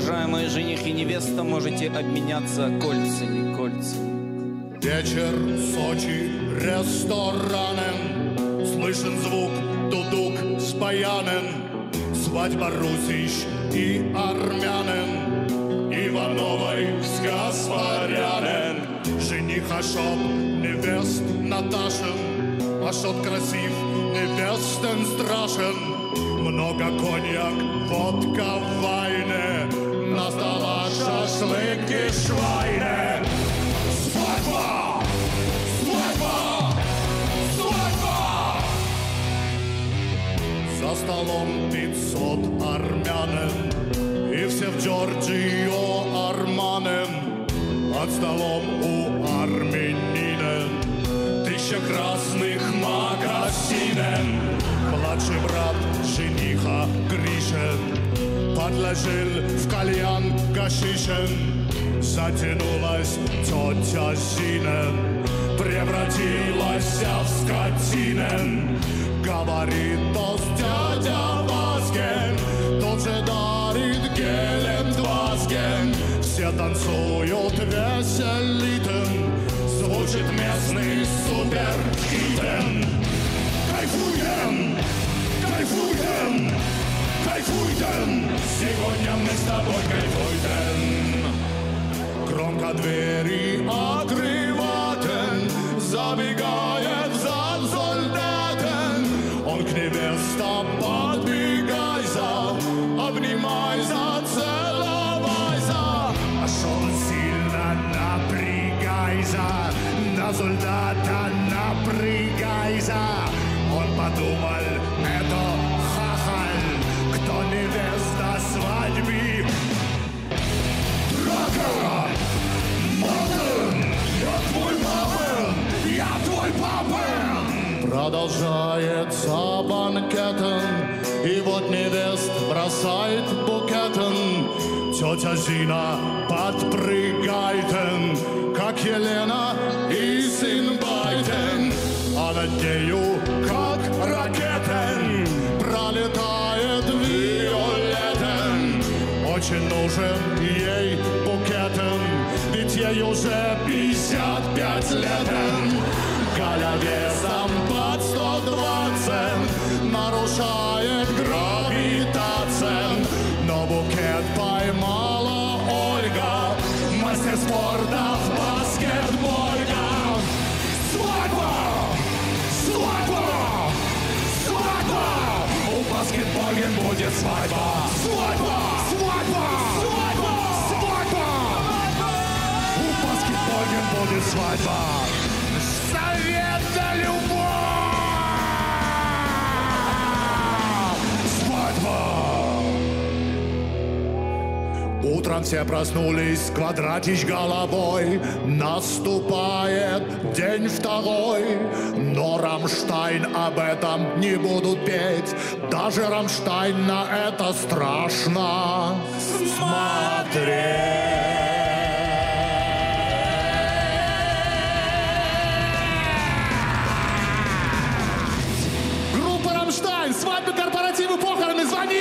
уважаемые жених и невеста, можете обменяться кольцами, кольцами. Вечер, Сочи, рестораны, слышен звук дудук с баяном, свадьба русич и армянин, Ивановой с Гаспарянин. Жених Ашот, невест Наташин, Ашот красив, невестен страшен. Много коньяк, водка в вайне, на столах шашлыки швайне. Свадьба! Свадьба! Свадьба! За столом 500 армянин, и все в Джорджио Арманен. Под столом у армянина 1000 красных магазинен. Младший брат жениха Гришин подложил в кальян гашишин. Затянулась тетя Зина, превратилась в скотинен. Говорит тост дядя Вазген, тот же дарит Гелендвазген. Все танцуют веселитен, звучит местный суперхитен. Кайфуем, кайфуем, кайфуем, сегодня мы с тобой кайфуем. Громко двери открыватен, забегает взад солдатен. Он к невестам подбегайся, обнимайся, целовайся. А шо сильно напрягайся, на солдата напрягайся. Он подумал, это хахаль, кто невеста свадьбы. Драка! Мартин! Я твой папин! Я твой папин! Продолжается банкетен, и вот невест бросает букетен. Тетя Зина подпрыгайтен, как Елена и сын Байден. А над нею, как ракетен, пролетает Виолеттен. Очень нужен ей букетен, ведь ей уже 55 летен. Галя весом под 120 нарушает гравитацию. Но букет поймала Ольга, мастер спорта в баскетболе. Свадьба! Свадьба! Свадьба! У баскетболе будет свадьба! Свадьба! Свадьба! Свадьба! Свадьба! У баскетболе будет свадьба! Совет да любовь! Свадьба! Утром все проснулись, Квадратич головой. Наступает день второй, но Рамштайн об этом не будут петь. Даже Рамштайн на это страшно смотреть.